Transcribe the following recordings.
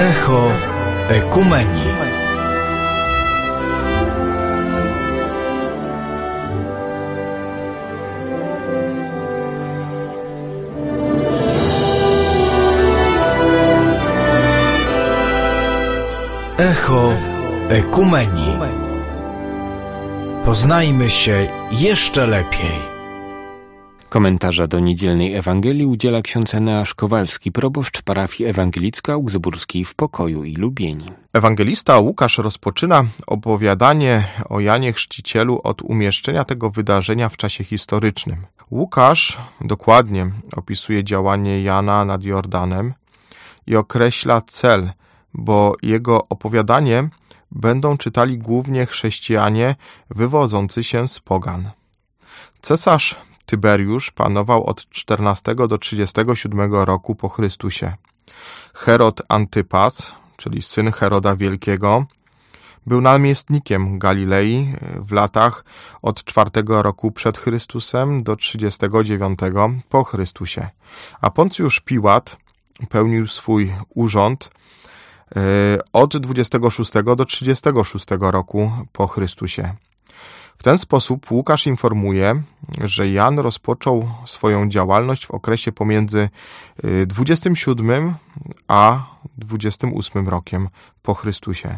Echo Ekumenii. Echo Ekumenii. Poznajmy się jeszcze lepiej. Komentarza do niedzielnej Ewangelii udziela ksiądz Eneasz Kowalski, proboszcz parafii ewangelicko-augsburskiej w Pokoju i Lubieni. Ewangelista Łukasz rozpoczyna opowiadanie o Janie Chrzcicielu od umieszczenia tego wydarzenia w czasie historycznym. Łukasz dokładnie opisuje działanie Jana nad Jordanem i określa cel, bo jego opowiadanie będą czytali głównie chrześcijanie wywodzący się z pogan. Cesarz Tyberiusz panował od 14 do 37 roku po Chrystusie. Herod Antypas, czyli syn Heroda Wielkiego, był namiestnikiem Galilei w latach od 4 roku przed Chrystusem do 39 po Chrystusie. A Poncjusz Piłat pełnił swój urząd od 26 do 36 roku po Chrystusie. W ten sposób Łukasz informuje, że Jan rozpoczął swoją działalność w okresie pomiędzy 27 a 28 rokiem po Chrystusie.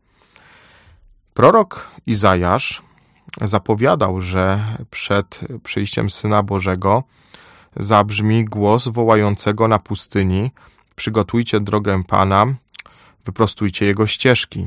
Prorok Izajasz zapowiadał, że przed przyjściem Syna Bożego zabrzmi głos wołającego na pustyni: przygotujcie drogę Pana, wyprostujcie Jego ścieżki.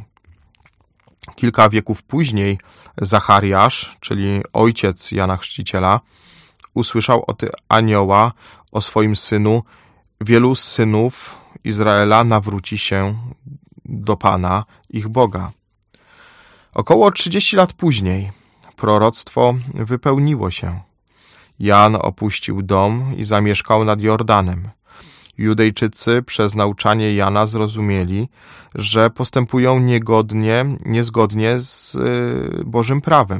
Kilka wieków później Zachariasz, czyli ojciec Jana Chrzciciela, usłyszał od anioła o swoim synu: wielu synów Izraela nawróci się do Pana, ich Boga. Około 30 lat później proroctwo wypełniło się. Jan opuścił dom i zamieszkał nad Jordanem. Judejczycy przez nauczanie Jana zrozumieli, że postępują niezgodnie z Bożym prawem.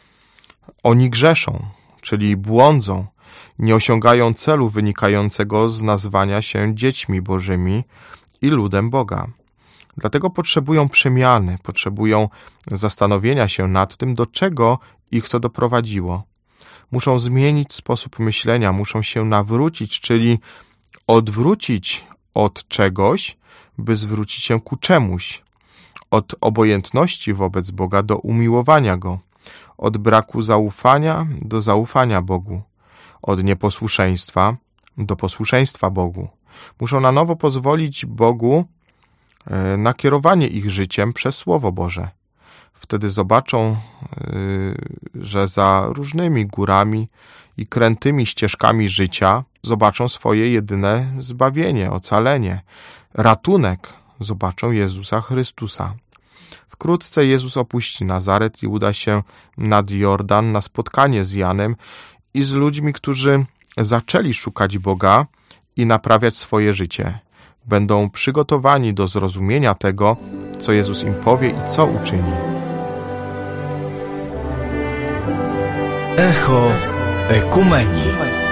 Oni grzeszą, czyli błądzą, nie osiągają celu wynikającego z nazwania się dziećmi Bożymi i ludem Boga. Dlatego potrzebują przemiany, potrzebują zastanowienia się nad tym, do czego ich to doprowadziło. Muszą zmienić sposób myślenia, muszą się nawrócić, czyli odwrócić od czegoś, by zwrócić się ku czemuś. Od obojętności wobec Boga do umiłowania Go. Od braku zaufania do zaufania Bogu. Od nieposłuszeństwa do posłuszeństwa Bogu. Muszą na nowo pozwolić Bogu na kierowanie ich życiem przez Słowo Boże. Wtedy zobaczą, że za różnymi górami i krętymi ścieżkami życia zobaczą swoje jedyne zbawienie, ocalenie, ratunek. Zobaczą Jezusa Chrystusa. Wkrótce Jezus opuści Nazaret i uda się nad Jordan na spotkanie z Janem i z ludźmi, którzy zaczęli szukać Boga i naprawiać swoje życie. Będą przygotowani do zrozumienia tego, co Jezus im powie i co uczyni. Echo Ekumenii.